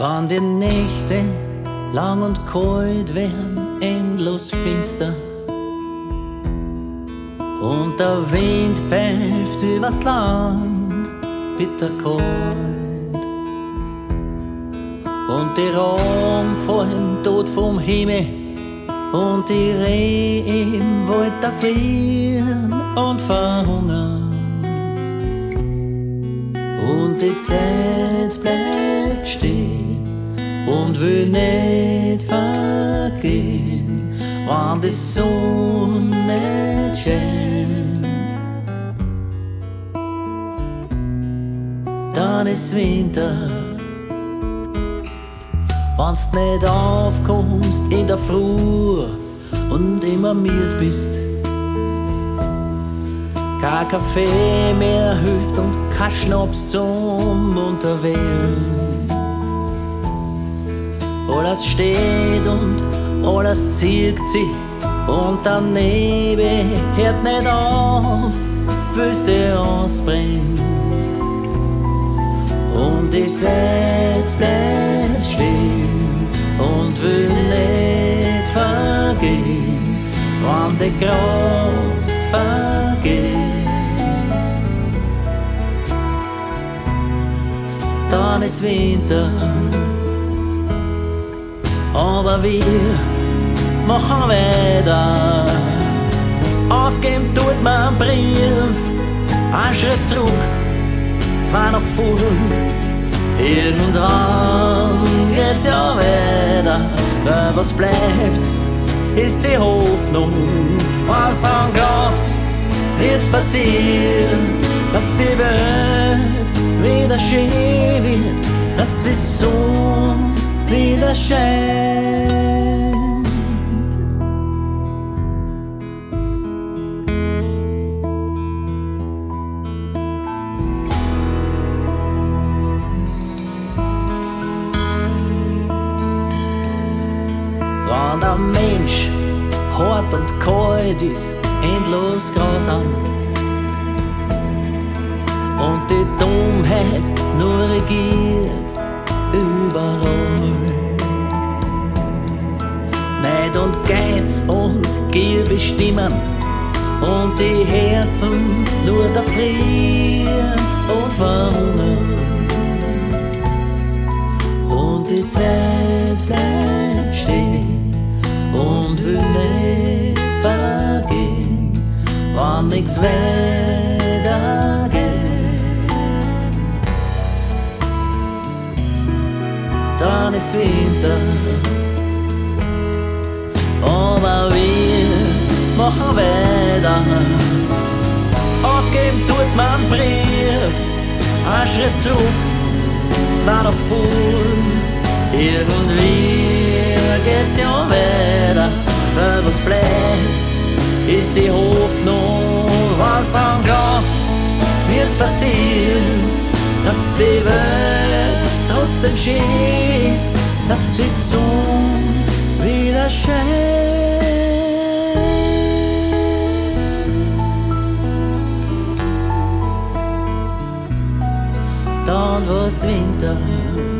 Wann die Nächte lang und kalt werden, endlos finster und der Wind pfeift übers Land, bitterkalt, und die Raben fallen tot vom Himmel und die Rehe im Wald da frieren und verhungern, und die Zeit bleibt stehen und will nicht vergehen, wann die Sonne scheint. Dann ist Winter, wann's nicht aufkommst in der Früh und immer müd bist. Kein Kaffee mehr hilft und kein Schnaps zum Unterwehren. Alles steht und alles zieht sich und der Nebel hört nicht auf, bis der ausbrennt. Und die Zeit bleibt stehen und will nicht vergehen, wann die Kraft vergeht. Dann ist Winter, aber wir machen weiter. Aufgeben tut man einen Brief, ein Schritt zurück, zwei nach vorn. Irgendwann geht's ja weiter, weil was bleibt, ist die Hoffnung. Was dran glaubst, wird's passieren, dass die Welt wieder schön wird, dass die Sonne wieder scheint. Wenn ein Mensch hart und kalt ist, endlos grausam, und die Dummheit nur regiert überall. Neid und Geiz und Gier bestimmen und die Herzen nur da frieren und verhungern. Und die Zeit bleibt stehen und will nicht vergehen, wann nichts weitergeht. Dann ist Winter, aber wir machen weiter. Aufgeben tut man einen Brief, ein Schritt zurück, zwei nach vorn. Irgendwie geht's ja weiter, weil was bleibt, ist die Hoffnung. Was dran glaubst, wird's passieren, dass die Welt trotzdem schön ist, dass die Sonne wieder scheint. Dann war's Winter,